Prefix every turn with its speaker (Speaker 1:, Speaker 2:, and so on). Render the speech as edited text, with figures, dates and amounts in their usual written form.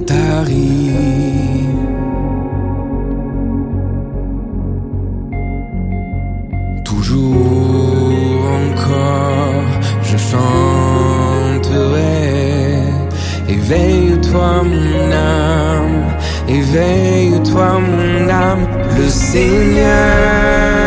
Speaker 1: tarie. Toujours encore, je chanterai. Éveille-toi mon âme, éveille-toi mon âme. Le Seigneur